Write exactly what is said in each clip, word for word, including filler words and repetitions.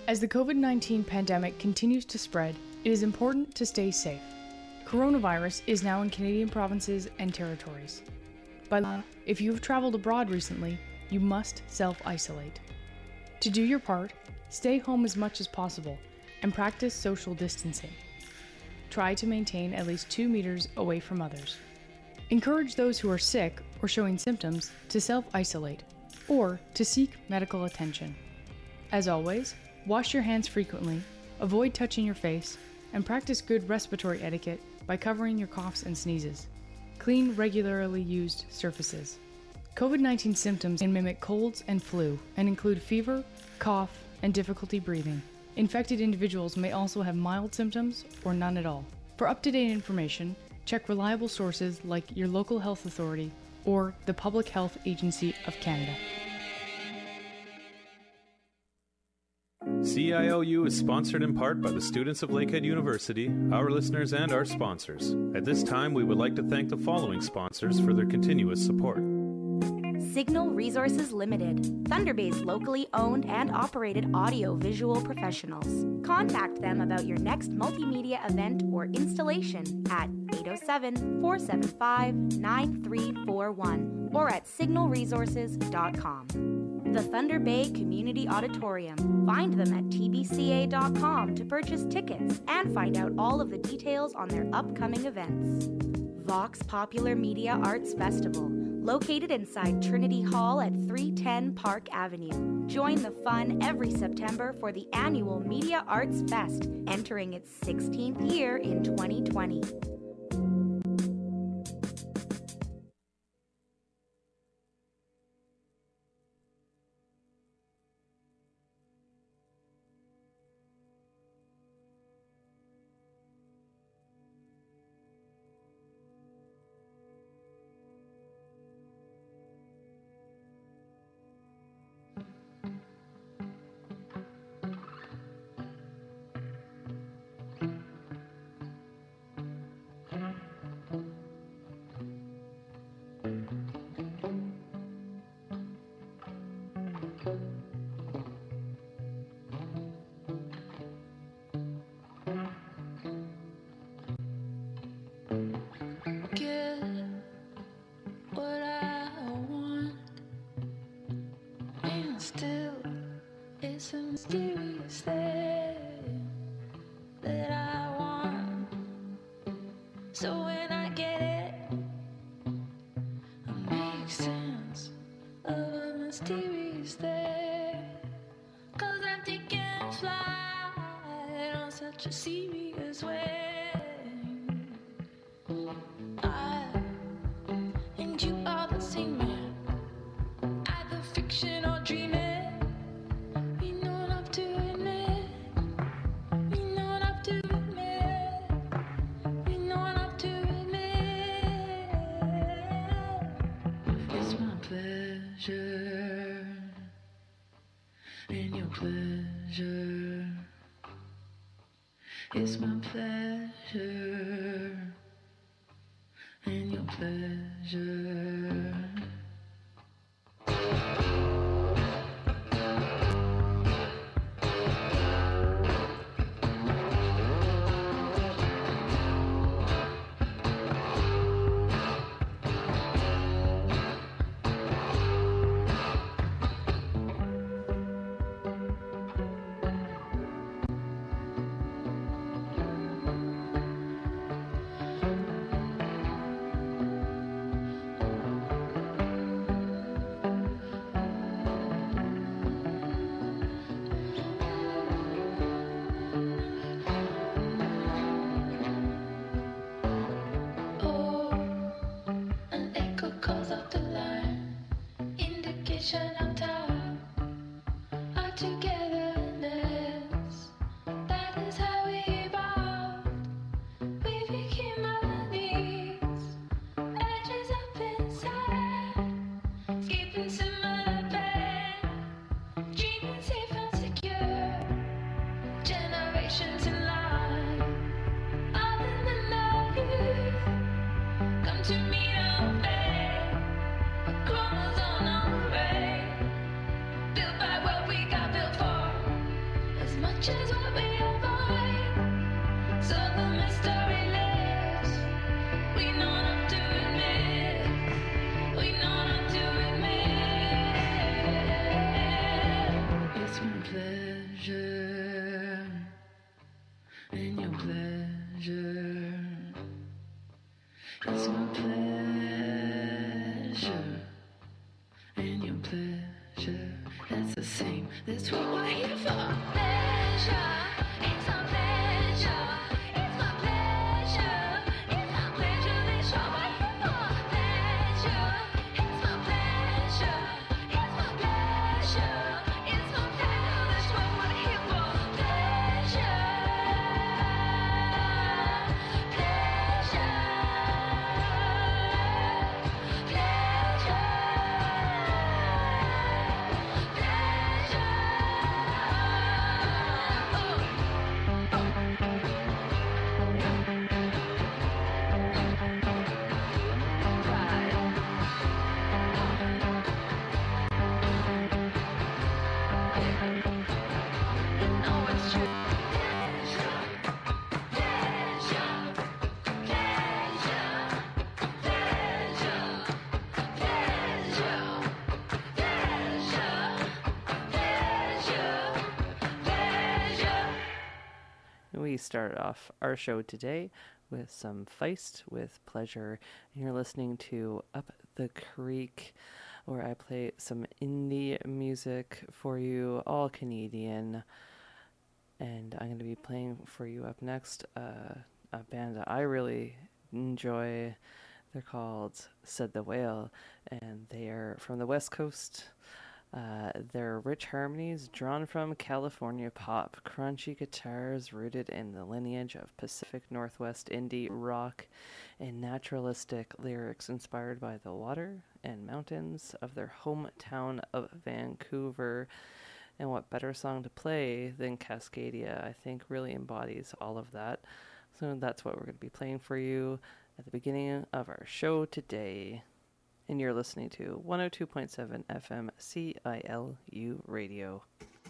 As the COVID nineteen pandemic continues to spread, it is important to stay safe. Coronavirus is now in Canadian provinces and territories. By law, if you have traveled abroad recently, you must self-isolate. To do your part, stay home as much as possible and practice social distancing. Try to maintain at least two meters away from others. Encourage those who are sick or showing symptoms to self-isolate or to seek medical attention. As always, wash your hands frequently, avoid touching your face, and practice good respiratory etiquette by covering your coughs and sneezes. Clean regularly used surfaces. COVID nineteen symptoms can mimic colds and flu and include fever, cough, and difficulty breathing. Infected individuals may also have mild symptoms or none at all. For up-to-date information, check reliable sources like your local health authority or the Public Health Agency of Canada. C I O U is sponsored in part by the students of Lakehead University, our listeners, and our sponsors. At this time, we would like to thank the following sponsors for their continuous support. Signal Resources Limited, Thunder Bay's locally owned and operated audio-visual professionals. Contact them about your next multimedia event or installation at eight oh seven, four seven five, nine three four one or at signal resources dot com. The Thunder Bay Community Auditorium. Find them at t b c a dot com to purchase tickets and find out all of the details on their upcoming events. Vox Popular Media Arts Festival, located inside Trinity Hall at three ten Park Avenue. Join the fun every September for the annual Media Arts Fest, entering its sixteenth year in twenty twenty. It's my pleasure and your pleasure. start off our show today with some Feist with Pleasure. And you're listening to Up the Creek, where I play some indie music for you, all Canadian. And I'm going to be playing for you up next uh, a band that I really enjoy. They're called Said the Whale, and they are from the West Coast. Uh, their rich harmonies drawn from California pop, crunchy guitars rooted in the lineage of Pacific Northwest indie rock, and naturalistic lyrics inspired by the water and mountains of their hometown of Vancouver. And what better song to play than Cascadia, I think, really embodies all of that. So that's what we're going to be playing for you at the beginning of our show today. And you're listening to one oh two point seven F M C I L U Radio.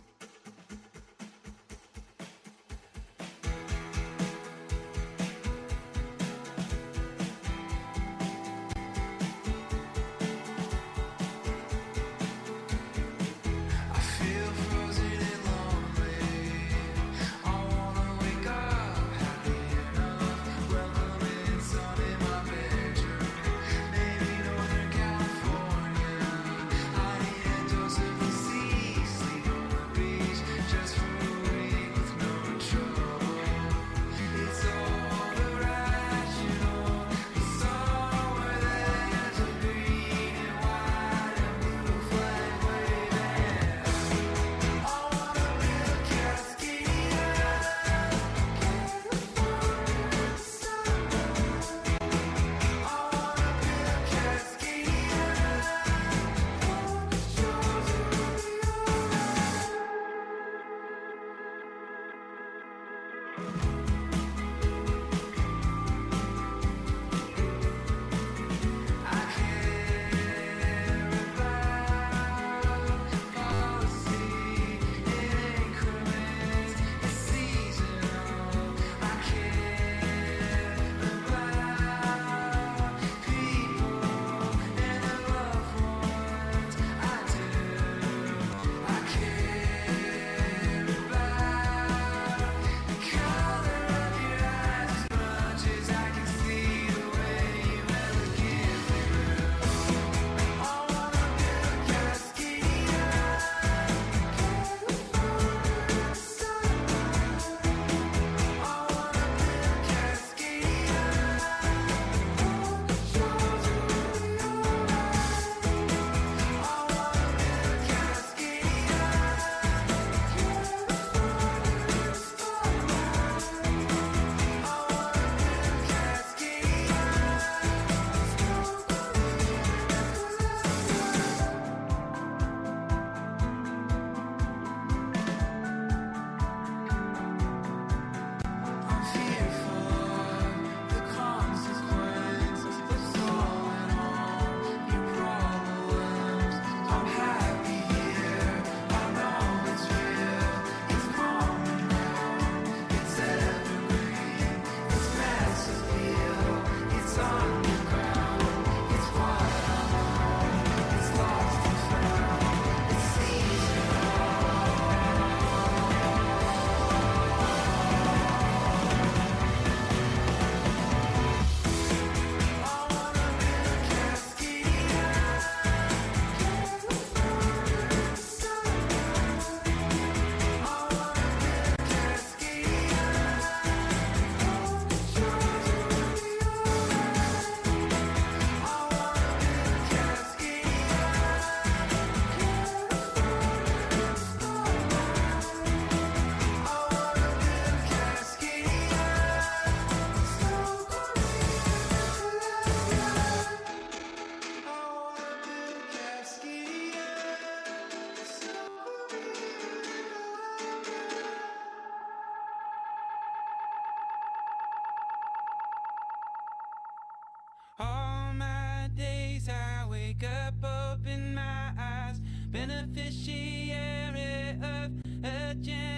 beneficiary of a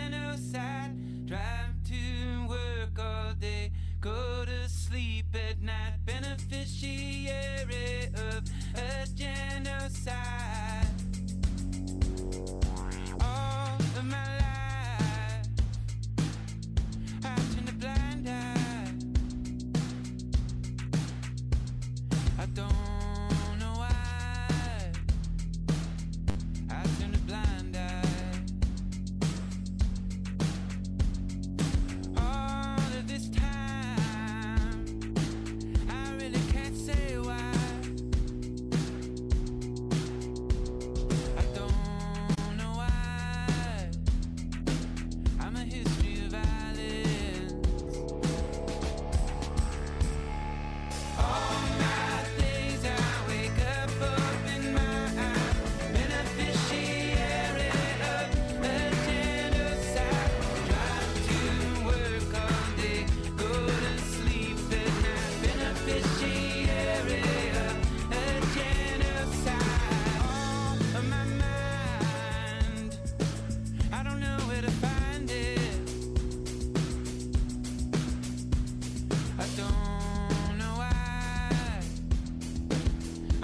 genocide. Drive to work all day, go to sleep at night. Beneficiary of a genocide. All of my life I turned to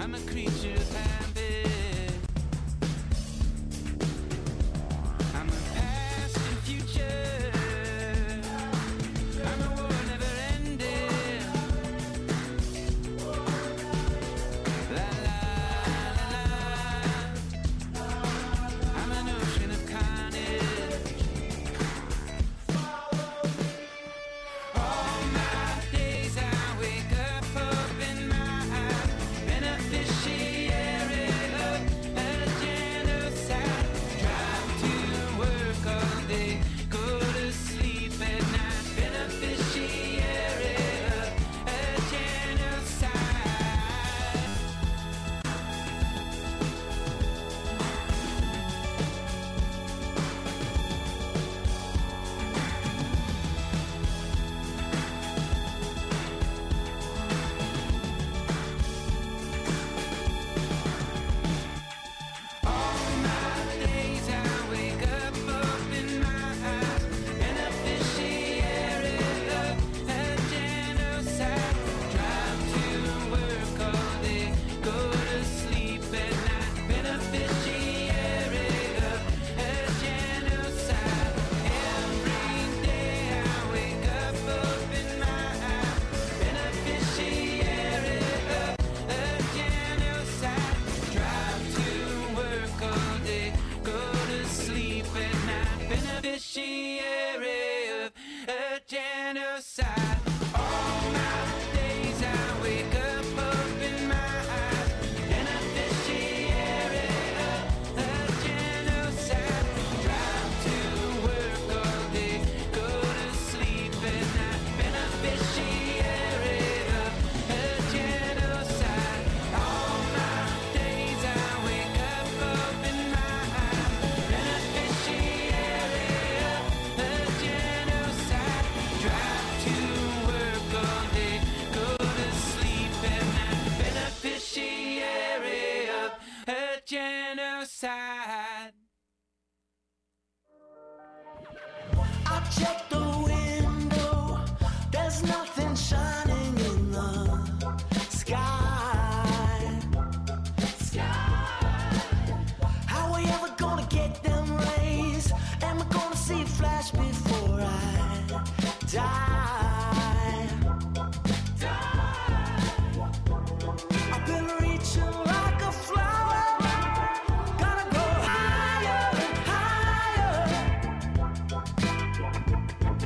I'm a creature of habit. I'm a past and future. I'm a war never ending. La la la la. I'm an ocean of carnage. All my days I wake up, open my eyes, beneficiary of a genocide. Drive to work all day, go to sleep at night. Beneficiary of a genocide. All my days I wake up, open my eyes, beneficiary of a genocide. Drive to work all day, go to sleep at night. Beneficiary of a genocide. Every day I wake up, open my eyes, beneficiary of a genocide. Drive to work all day, go to sleep at night. Beneficiary of a genocide. All my days I wake up, open my eyes, beneficiary of a genocide. Drive to work all day, go to sleep at night. Beneficiary of a genocide. All my days I wake up, open my eyes, beneficiary of a genocide. Drive to work all day, go to sleep at night. Beneficiary of a genocide. I check the window, there's nothing shining in the sky. How we ever gonna get them rays? Am I gonna see a flash before I die? I've been reaching like a flower, gotta go higher and higher.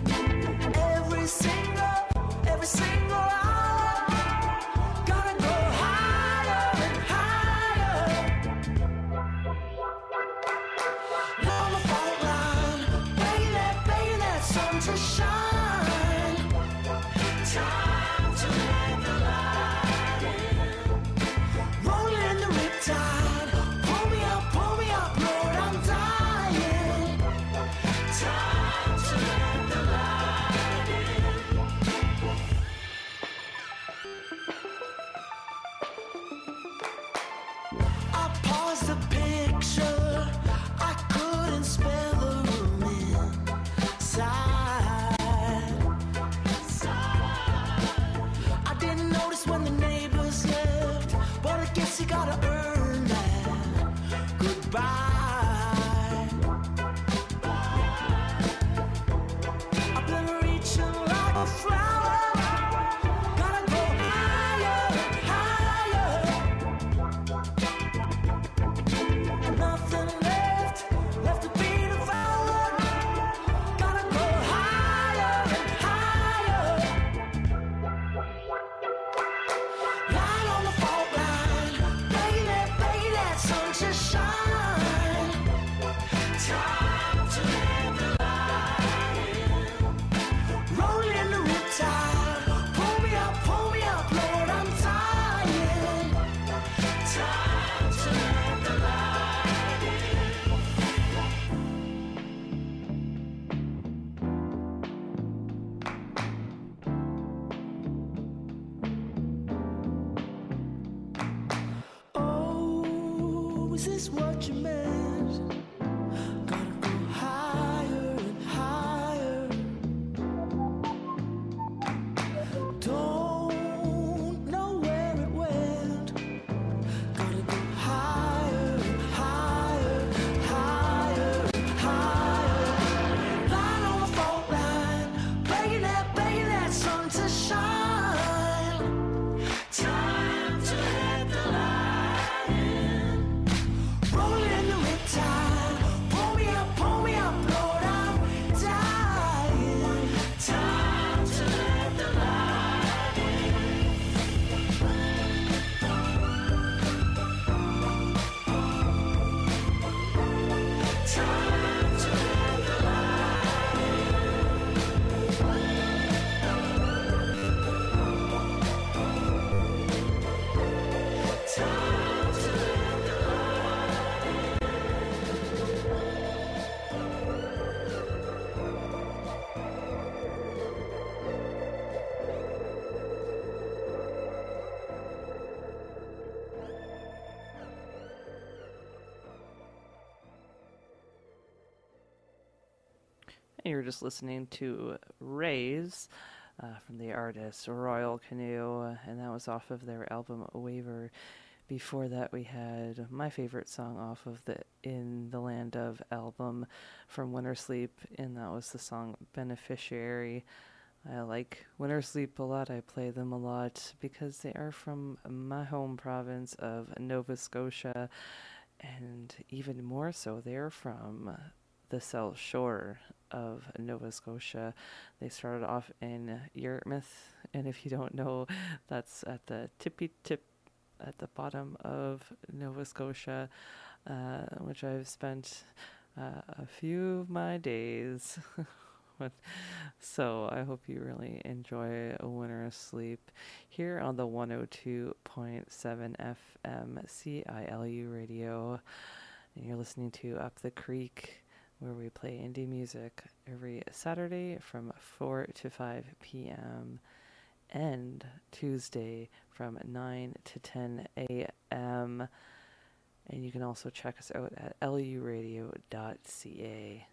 You're just listening to Rays uh, from the artist Royal Canoe, and that was off of their album Waver. Before that, we had my favorite song off of the In the Land of album from Winter Sleep, and that was the song Beneficiary. I like Winter Sleep a lot. I play them a lot because they are from my home province of Nova Scotia, and even more so, they're from the South Shore of Nova Scotia. They started off in Yarmouth, and if you don't know, that's at the tippy tip at the bottom of Nova Scotia, uh, which I've spent uh, a few of my days. So I hope you really enjoy A Winter Sleep here on the one oh two point seven F M C I L U radio. And you're listening to Up the Creek, where we play indie music every Saturday from four to five p.m. and Tuesday from nine to ten a.m. And you can also check us out at L U radio dot c a.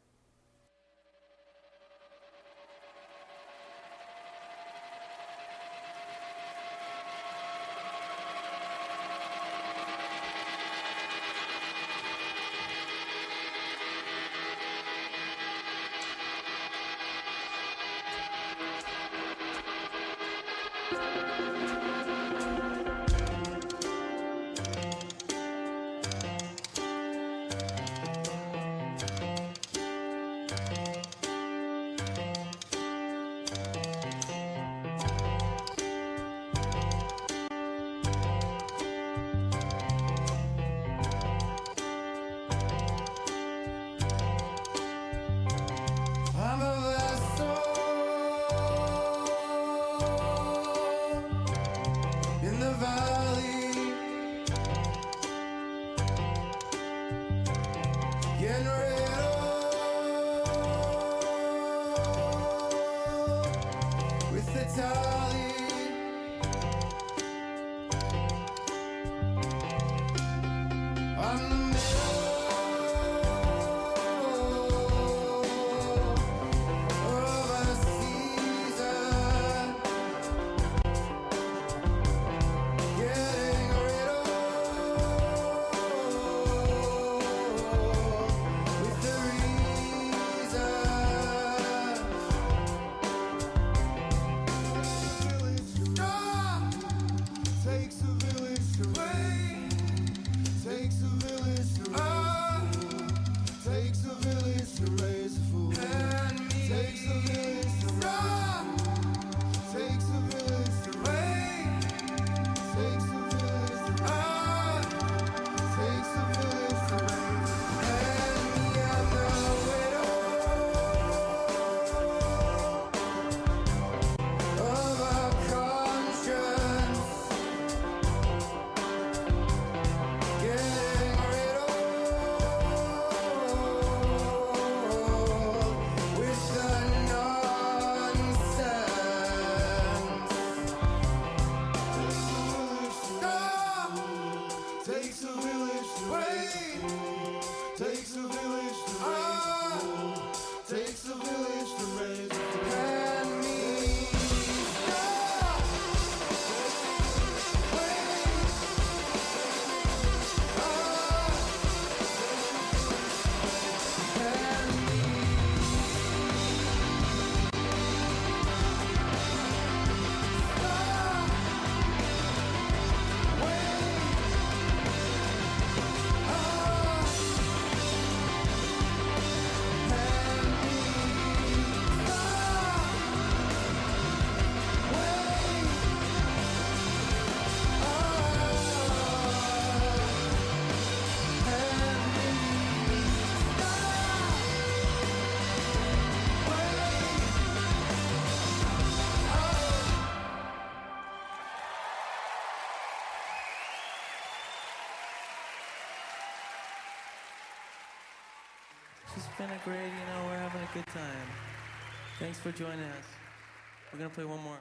Just been a great, you know, we're having a good time. Thanks for joining us. We're gonna play one more.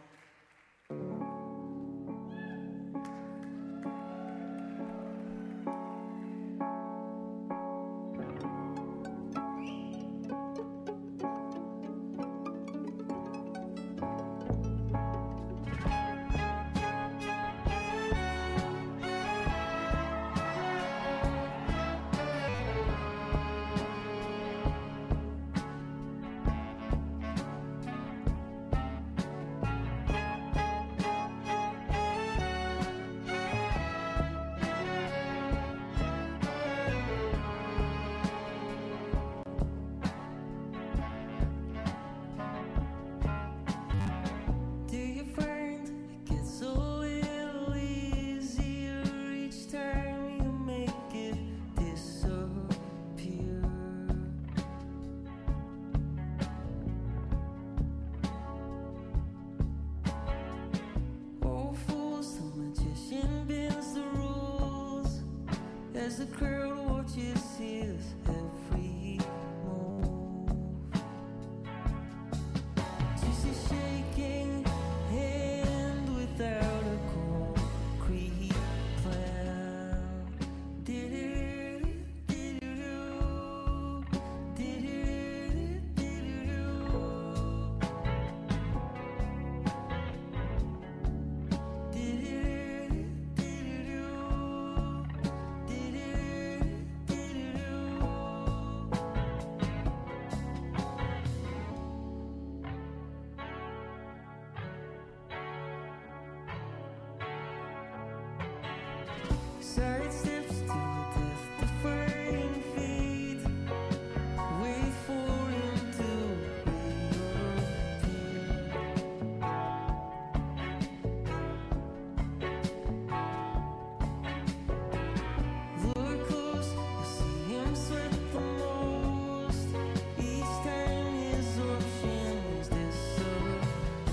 Do you find it gets a little easier each time you make it disappear? Oh, fools, the magician bends the rules as the crowd watches his every move. Just a shaking hand without a concrete plan. Did it, did it, did it, did it, did it, did it, did it, side steps to a death-defying fate. Wait for him to reappear. Look close, you see him sweat the most each time his options disappear.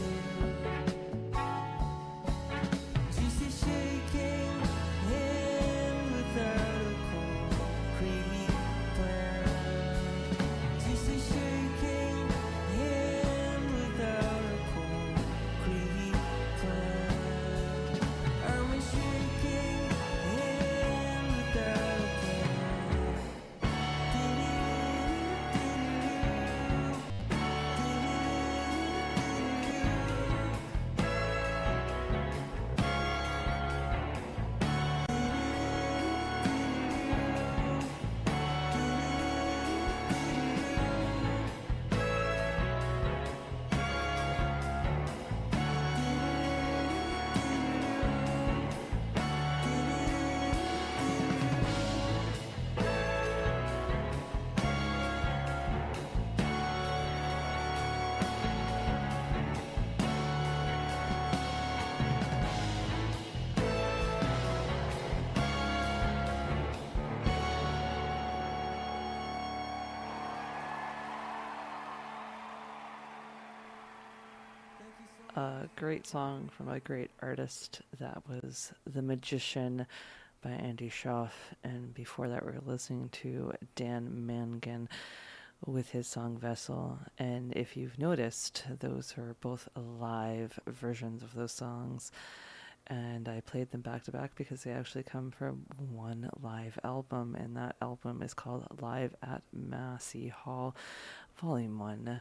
Just a shaking hand without a concrete plan. Just a shaking hand without a concrete plan. I'm a shaking hand without a plan. Did it, did it, A great song from a great artist. That was The Magician by Andy Schaaf. And before that, we were listening to Dan Mangan with his song Vessel. And if you've noticed, those are both live versions of those songs. And I played them back to back because they actually come from one live album. And that album is called Live at Massey Hall, Volume one.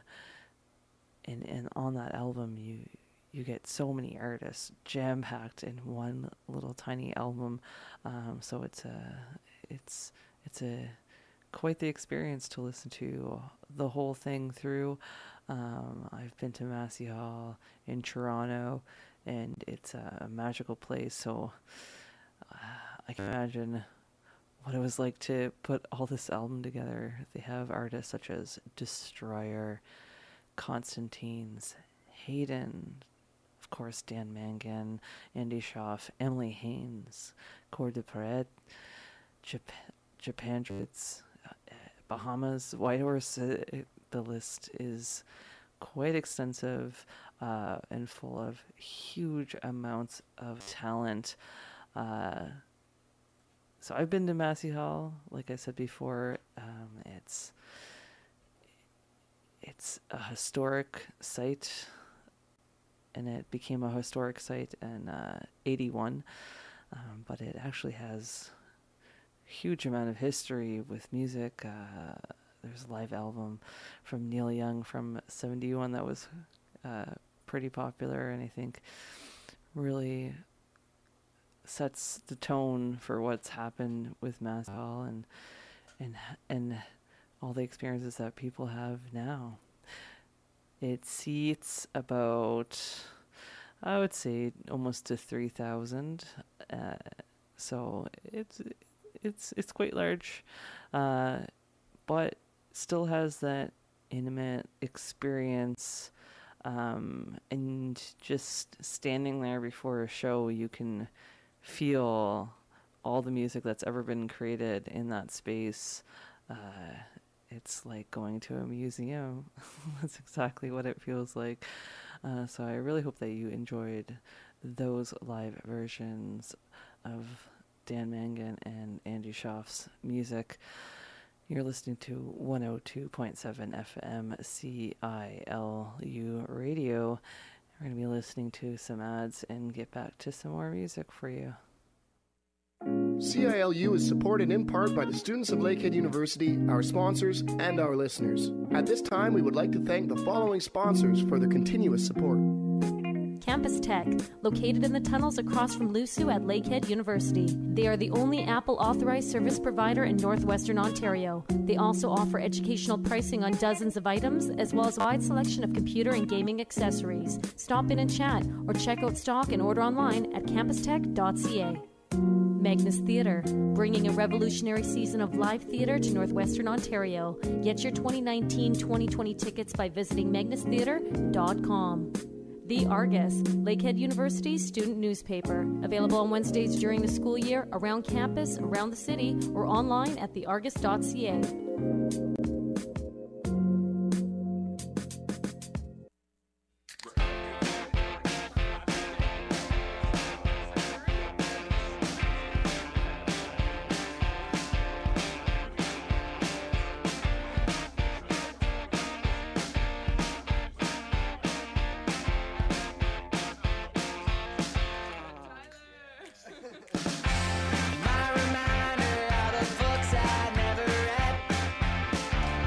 And, and on that album, you you get so many artists jam-packed in one little tiny album. Um, so it's a it's it's a quite the experience to listen to the whole thing through. Um, I've been to Massey Hall in Toronto, and it's a magical place. So uh, I can imagine what it was like to put all this album together. They have artists such as Destroyer, Constantine's, Hayden, of course Dan Mangan, Andy Schaaf, Emily Haynes, Coeur de Paret, Jap- Japandrits, uh, Bahamas, Whitehorse. Uh, the list is quite extensive uh, and full of huge amounts of talent. Uh, so I've been to Massey Hall, like I said before. Um, it's it's a historic site, and it became a historic site in uh, eighty-one, um, but it actually has a huge amount of history with music. Uh, there's a live album from Neil Young from seventy-one that was uh, pretty popular, and I think really sets the tone for what's happened with Mass Hall and and and all the experiences that people have now. It seats about, I would say, almost to three thousand. Uh, so it's it's it's quite large, uh, but still has that intimate experience. Um, and just standing there before a show, you can feel all the music that's ever been created in that space. Uh, it's like going to a museum. That's exactly what it feels like. Uh, so I really hope that you enjoyed those live versions of Dan Mangan and Andy Schaaf's music. You're listening to one oh two point seven F M C I L U Radio. We're going to be listening to some ads and get back to some more music for you. C I L U is supported in part by the students of Lakehead University, our sponsors, and our listeners. At this time, we would like to thank the following sponsors for their continuous support. Campus Tech, located in the tunnels across from Lusu at Lakehead University. They are the only Apple authorized service provider in northwestern Ontario. They also offer educational pricing on dozens of items, as well as a wide selection of computer and gaming accessories. Stop in and chat, or check out stock and order online at campus tech dot c a. Magnus Theatre, bringing a revolutionary season of live theatre to northwestern Ontario. Get your twenty nineteen twenty twenty tickets by visiting magnus theatre dot com. The Argus, Lakehead University's student newspaper. Available on Wednesdays during the school year, around campus, around the city, or online at the argus dot c a. My reminder of the books I never read.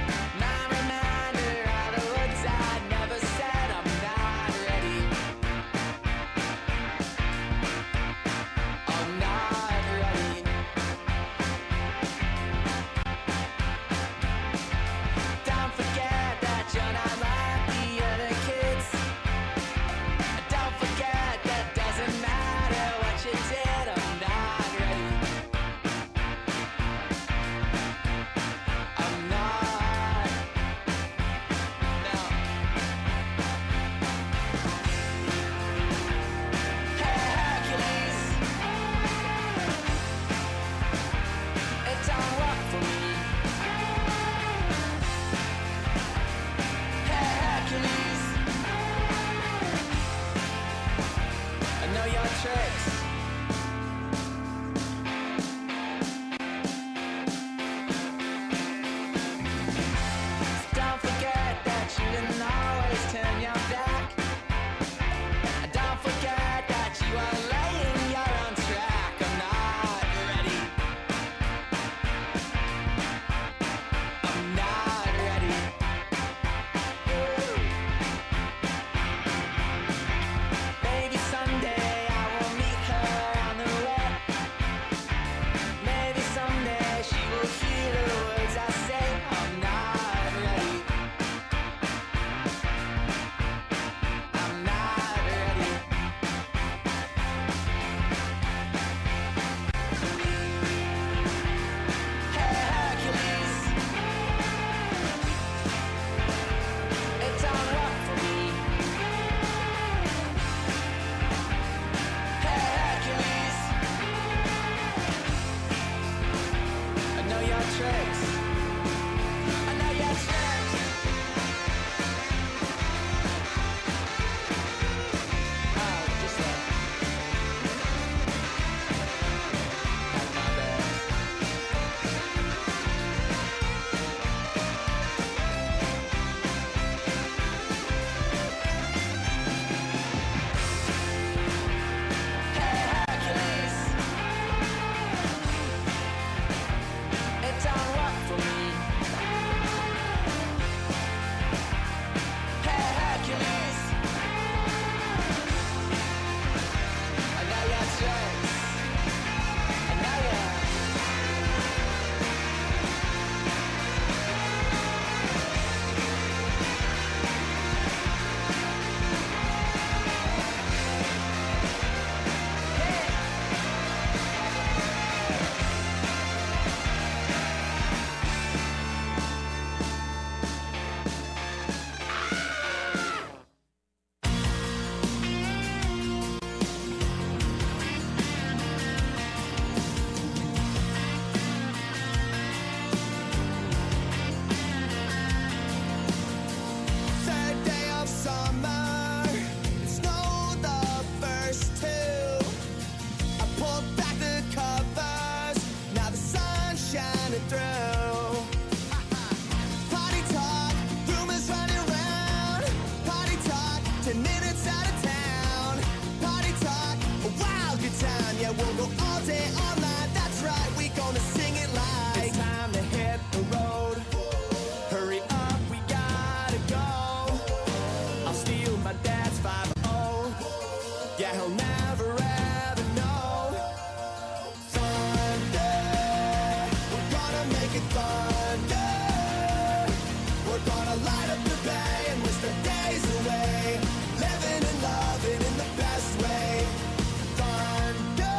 through. Party talk, rumors running round. Party talk, ten minutes out of town. Party talk, a wild good time. Yeah, we'll go all day, all night. That's right, we gonna sing it loud. It's time to hit the road. Hurry up, we gotta go. I'll steal my dad's five oh. Yeah, he'll never ever know. Thunder, we're gonna make it thunder. We're gonna light up the bay and wish the days away. Living and loving in the best way. Thunder.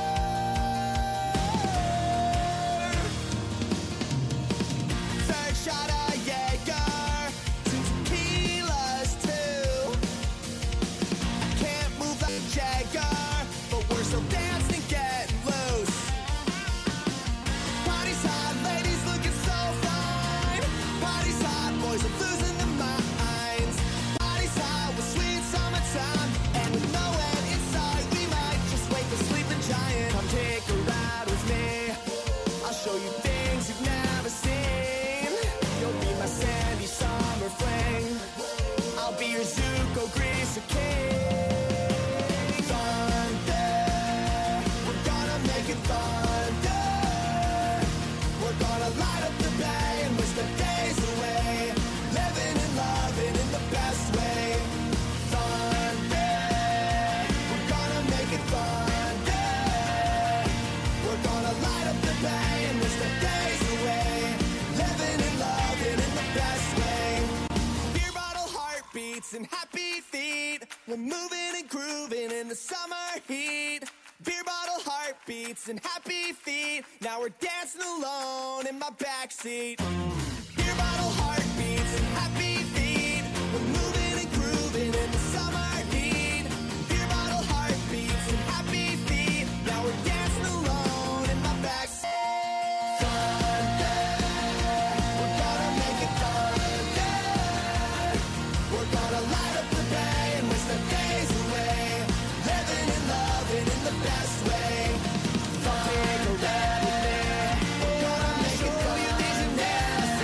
Third shot of Jaeger, two tequilas too. I can't move like Jagger, but we're still dancing and getting loose. Party's hot, ladies looking so fine. Party's hot, boys are losing their minds. Party's hot with sweet summertime, and with no end in sight, we might just wake the sleeping giant. Come take a ride with me. I'll show you things you've never seen. You'll be my sandy summer fling. I'll be your Zuko Greaser king. Thunder, we're gonna make it thunder. We're gonna light up the bay and wish the days away. Living and loving in the best way. Thunder, we're gonna make it thunder. We're gonna light up the bay and wish the days away. Living and loving in the best way. Beer bottle heartbeats and happy feet. We're moving and grooving in the summer heat. Beer bottle heartbeats and happy feet. Now we're dancing alone in my backseat. Beer bottle heartbeats and happy feet. We're moving and grooving in the summer heat. Beer bottle heartbeats and happy feet. Now we're dancing alone in my backseat. Thunder, we're gonna make it thunder. We're gonna light up the bay and wish the days away. Living and loving in the best way. Take a ride with me. We're gonna make it through your days and nights.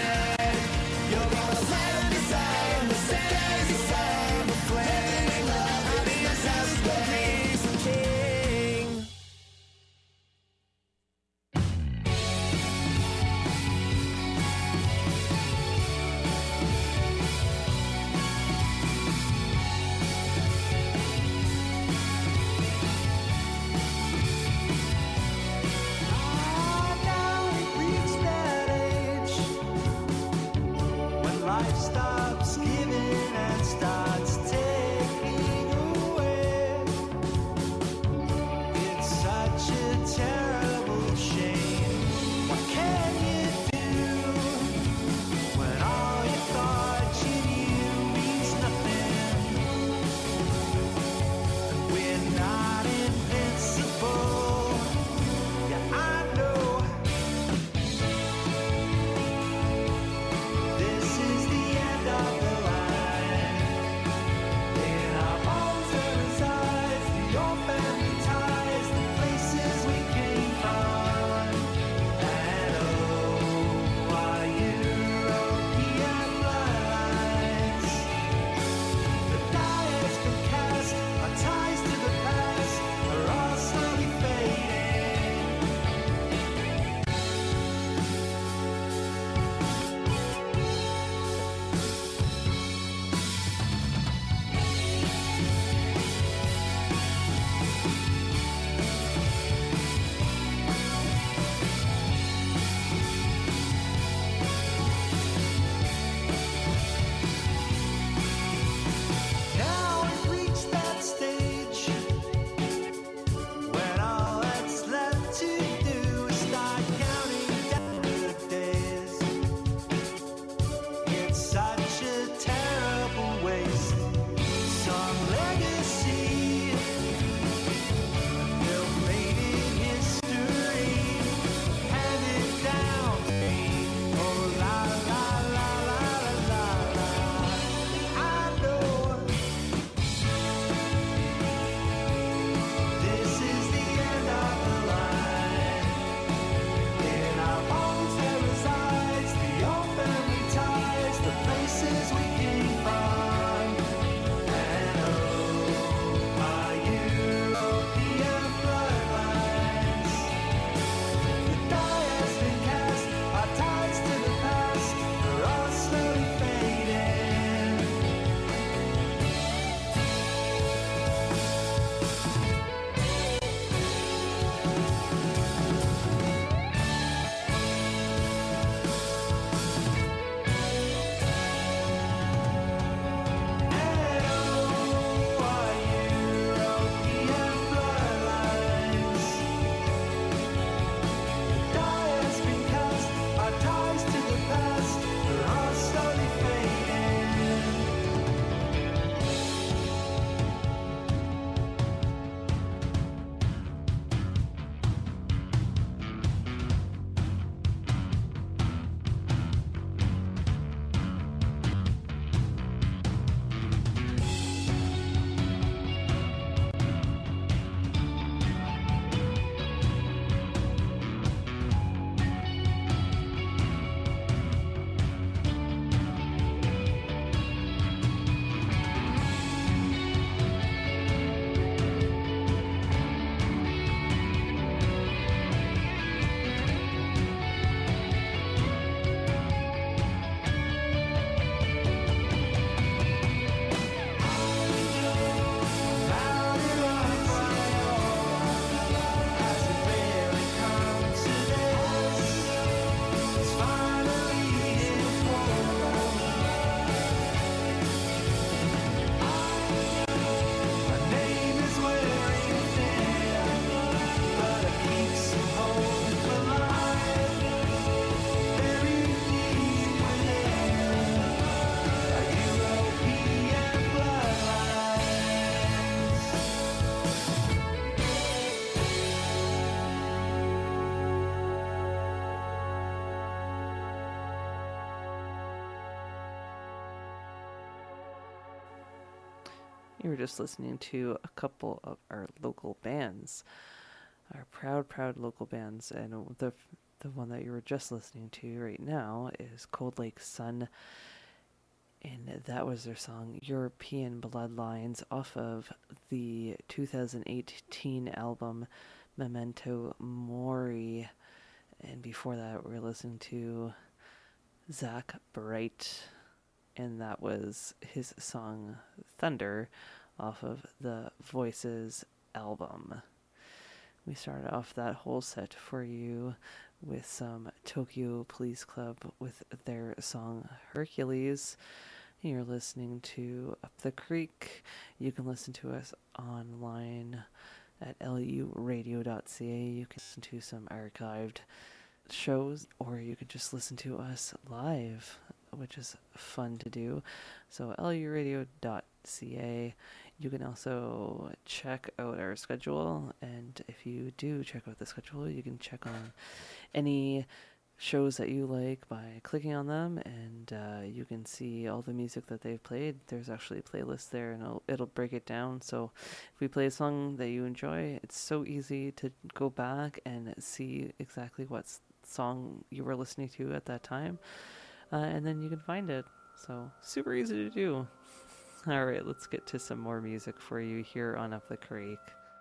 You were just listening to a couple of our local bands, our proud, proud local bands, and the the one that you were just listening to right now is Cold Lake Sun, and that was their song European Bloodlines off of the two thousand eighteen album Memento Mori. And before that, we were listening to Zach Bright, and that was his song Thunder off of the Voices album. We started off that whole set for you with some Tokyo Police Club with their song Hercules. You're listening to Up the Creek. You can listen to us online at L U radio dot C A. You can listen to some archived shows, or you can just listen to us live, which is fun to do. So L U radio dot C A. You can also check out our schedule, and if you do check out the schedule, you can check on any shows that you like by clicking on them, and uh, you can see all the music that they've played. There's actually a playlist there, and it'll, it'll break it down. So if we play a song that you enjoy, it's so easy to go back and see exactly what s- song you were listening to at that time, uh, and then you can find it. So super easy to do. All right, let's get to some more music for you here on Up the Creek.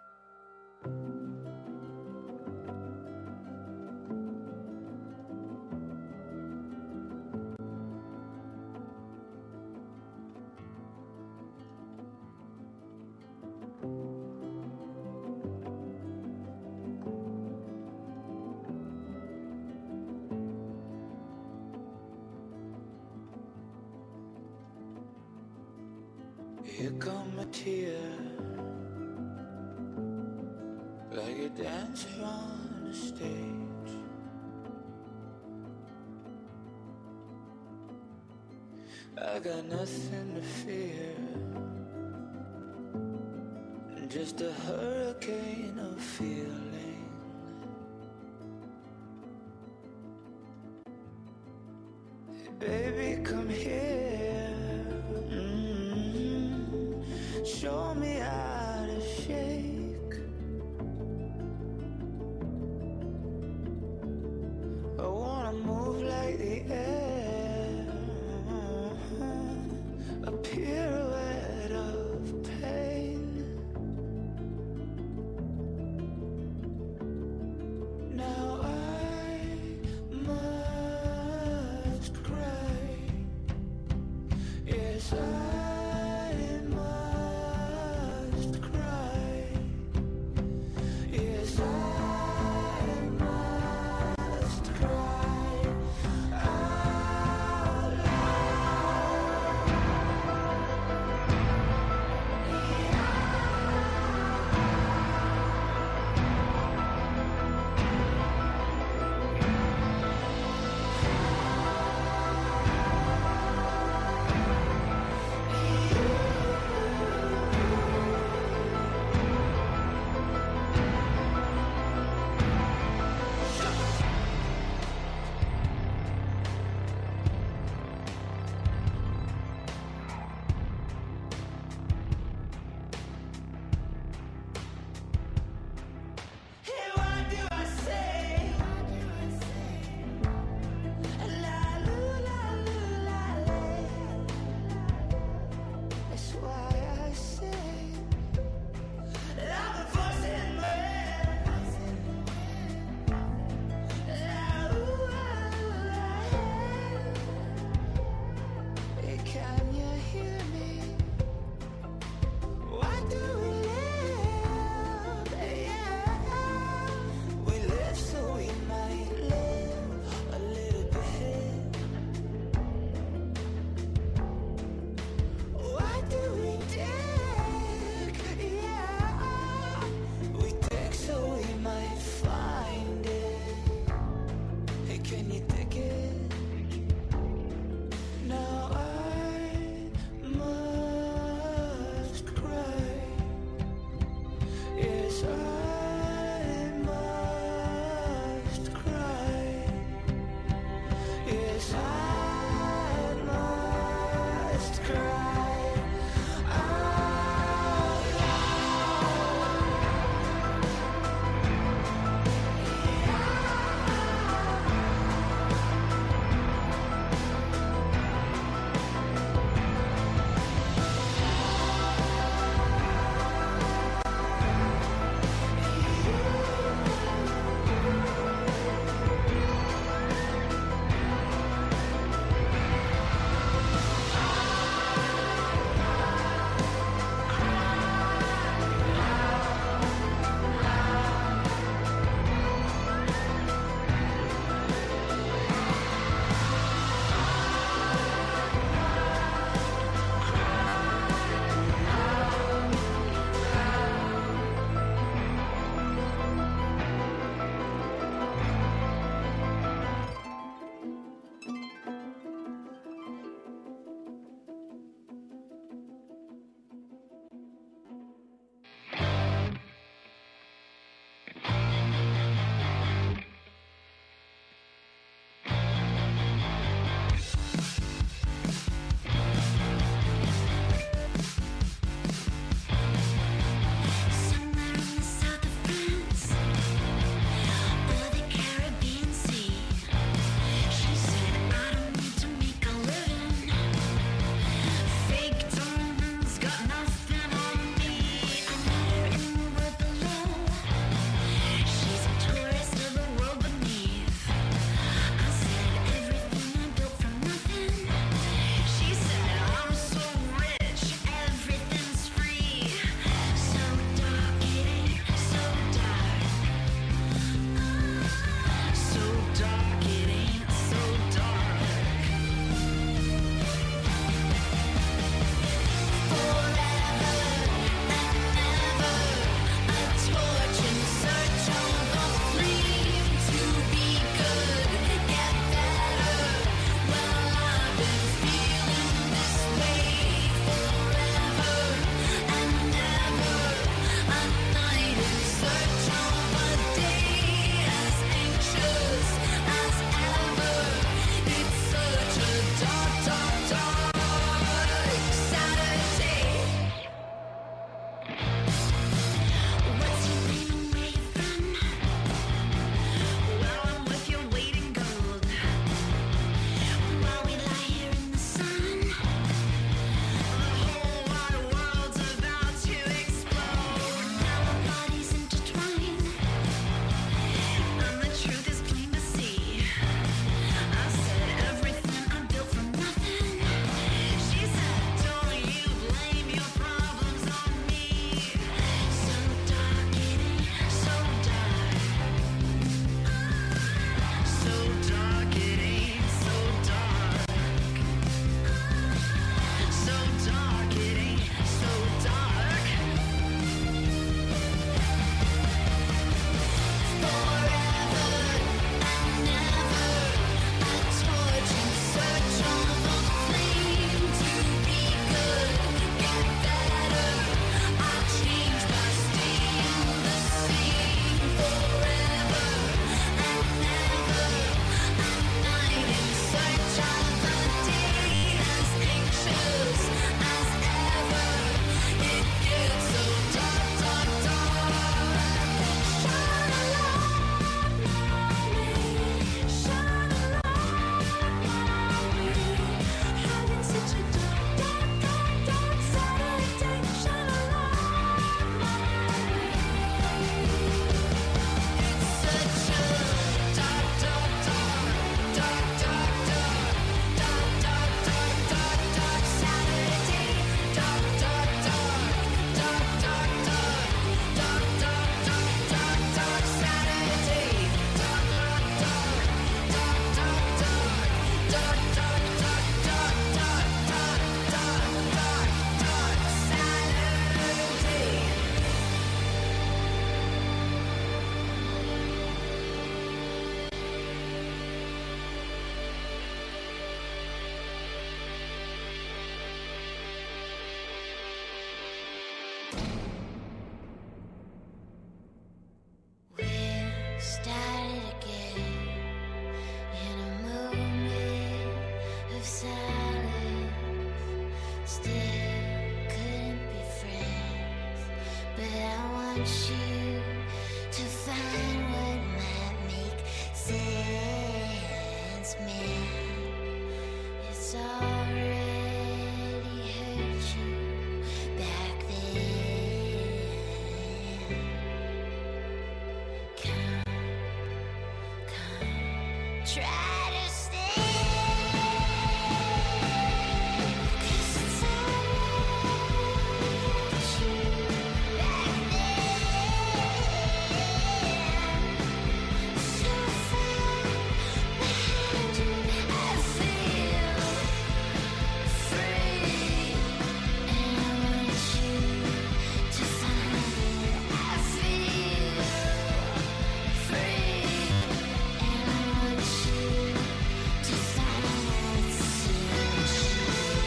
Here come a tear, like a dancer on a stage. I got nothing to fear, just a hurricane of feeling. Hey, baby, come here. Show me how to shake. I wanna move like the air, a pirouette of pain. Now I must cry. Yes, I want you to find what might make sense, man. It's already hurt you back then. Come, come, try to stay. 'Cause it's already hurt you back then. So far behind you, I feel free, and I want you to find it. I feel free, and I want you to find what suits you.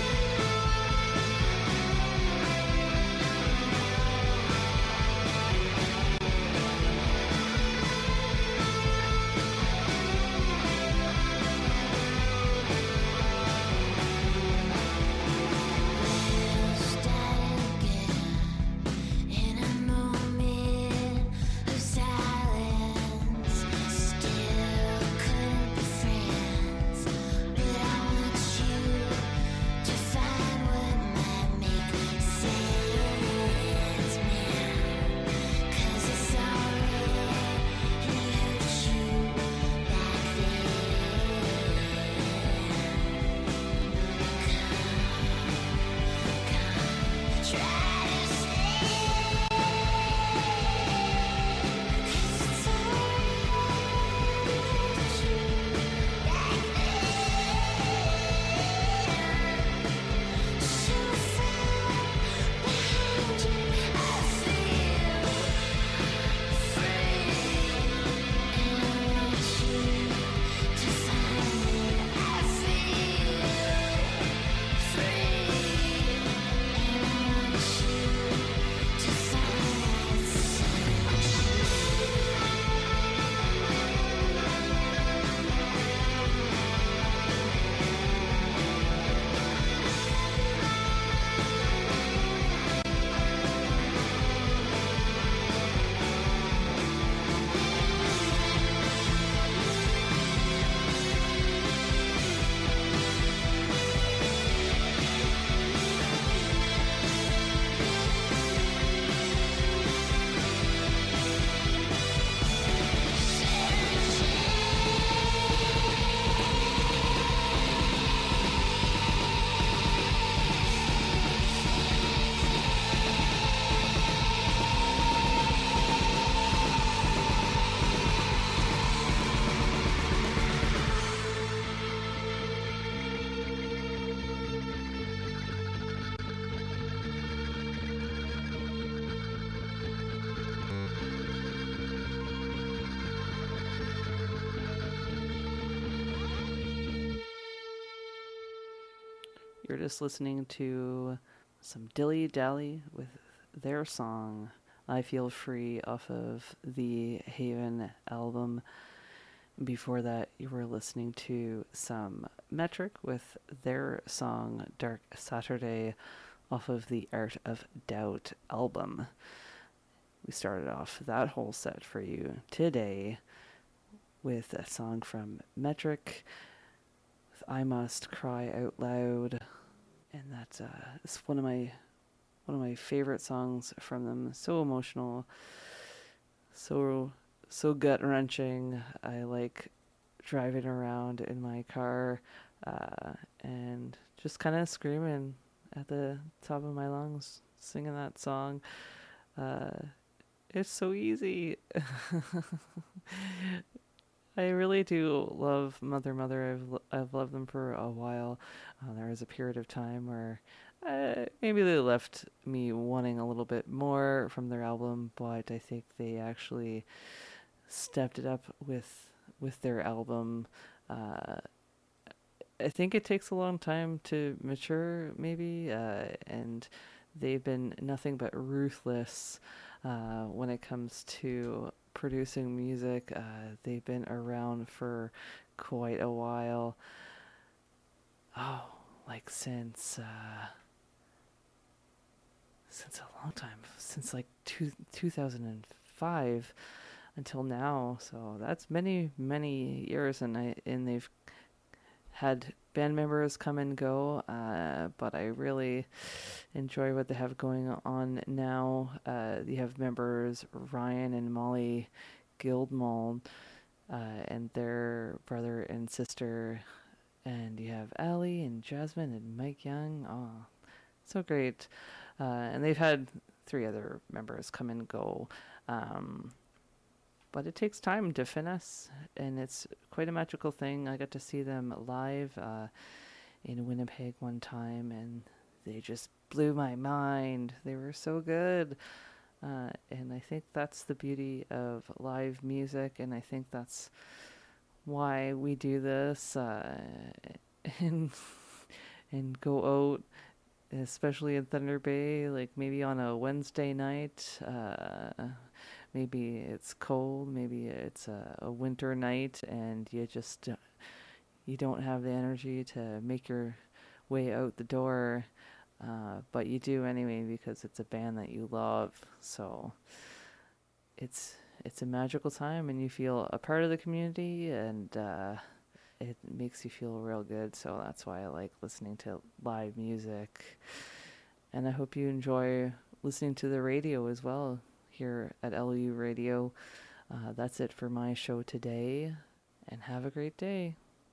We'll start again in a moment of silence. Still couldn't be friends, but I want you to find what might make sense, man. 'Cause it's already hurt you back then. Try to stay, 'cause it's already hurt you back then. So far behind you, I feel free, and I want you to find it. I feel free, and I want you to find what suits You're just listening to some Dilly Dally with their song I Feel Free off of the Haven album. Before that, you were listening to some Metric with their song Dark Saturday off of the Art of Doubt album. We started off that whole set for you today with a song from Metric with I Must Cry Out Loud, and that's uh, it's one of my one of my favorite songs from them. So emotional, so so gut wrenching. I like driving around in my car uh, and just kind of screaming at the top of my lungs, singing that song. Uh, it's so easy. I really do love Mother Mother. I've lo- I've loved them for a while. Uh, there was a period of time where uh, maybe they left me wanting a little bit more from their album, but I think they actually stepped it up with with their album. Uh, I think it takes a long time to mature, maybe, uh, and they've been nothing but ruthless uh, when it comes to producing music. Uh, they've been around for quite a while. Oh, like since uh, since a long time, since like two, two thousand five until now. So that's many, many years, and I and they've had band members come and go, uh, but I really enjoy what they have going on now. Uh, you have members Ryan and Molly Guildmald, uh, and their brother and sister, and you have Allie and Jasmine and Mike Young. Oh, so great. Uh, and they've had three other members come and go. Um, But it takes time to finesse, and it's quite a magical thing. I got to see them live uh, in Winnipeg one time, and they just blew my mind. They were so good. Uh, and I think that's the beauty of live music, and I think that's why we do this uh, and, and go out, especially in Thunder Bay, like maybe on a Wednesday night. Uh, Maybe it's cold, maybe it's a, a winter night, and you just uh, you don't have the energy to make your way out the door, uh, but you do anyway because it's a band that you love. So it's it's a magical time, and you feel a part of the community, and uh, it makes you feel real good. So that's why I like listening to live music, and I hope you enjoy listening to the radio as well. Here at L U Radio. Uh, that's it for my show today, and have a great day.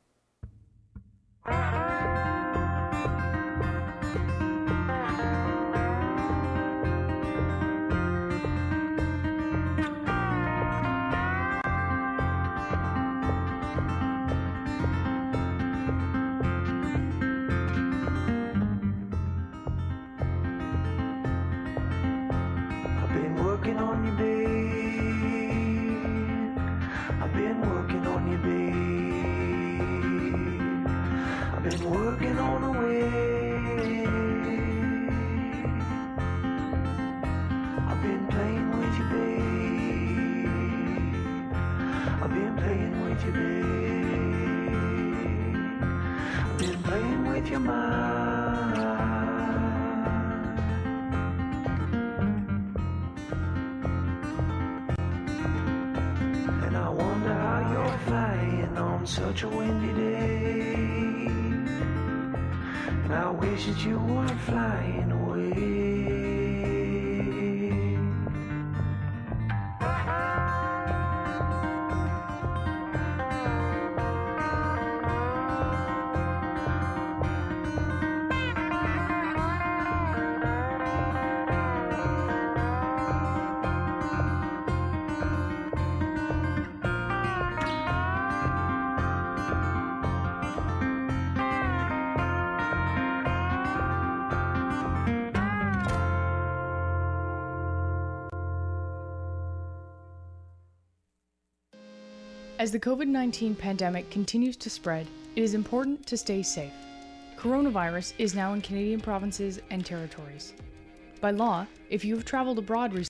Working on your bed. I've been working on your bed. I've been working on a way. I've been playing with your babe. I've been playing with your babe. I've been playing with your mind. Such a windy day, and I wish that you weren't flying away. As the COVID nineteen pandemic continues to spread, it is important to stay safe. Coronavirus is now in Canadian provinces and territories. By law, if you have traveled abroad recently,